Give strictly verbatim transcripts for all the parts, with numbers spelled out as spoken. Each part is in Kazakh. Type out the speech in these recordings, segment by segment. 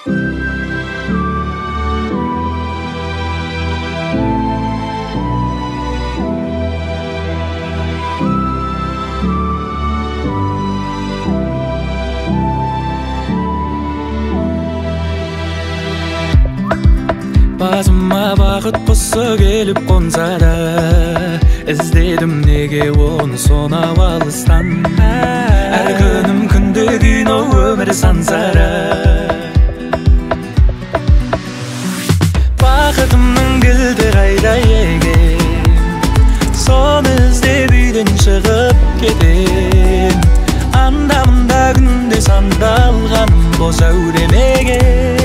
Басыма бақыт құсы келіп қонса да, іздедім неге оны сонау алыстан. Әр күнім күнде кино, өмір сансара. Бақытымның кілті қайда екен, соны іздеп үйден шығып кетем. Анда-мында күнде сандалғаным бос әуремеген.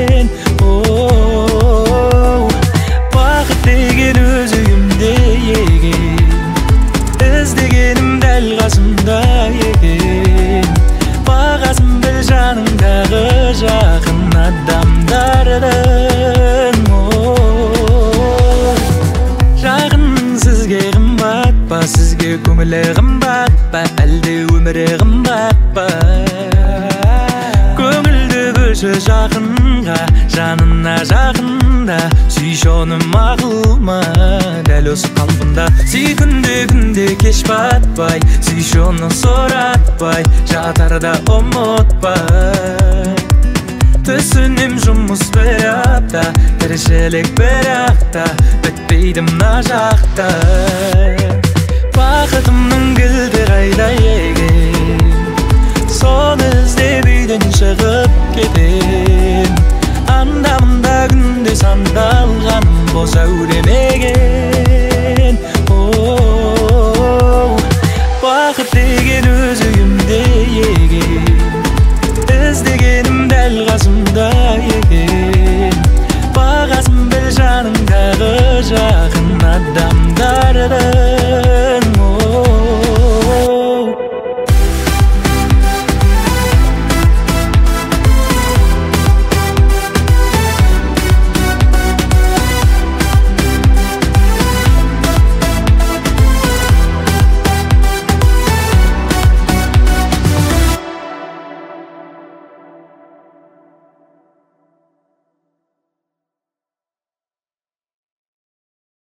Бақыт деген өз үйімде екен, іздегенім дәл қасымда екен. Бағасын біл жаныңдағы жақын адамдардың. Жақын сізге қымбат па, сізге көңілі қымбат па, әлде өмірі қымбат па? Көңілді бөлші жақынға, жанына жақында. Сүйші оны мақұл ма, дәл осы қалпында. Сүй күнде күнде кеш батпай, сүйші оны соратпай, жатарда ұмытпай. Түсінем жұмыс бір апта, тіршілік бір апта, бітпейді мына жақта. Бақытымның кілті қайда екен, соны іздеп үйден шығып кетем. Анда-мында күнде сандалғаным бос әуремеген. Бақыт деген өз үйімде екен, іздегенім дәл қасымда.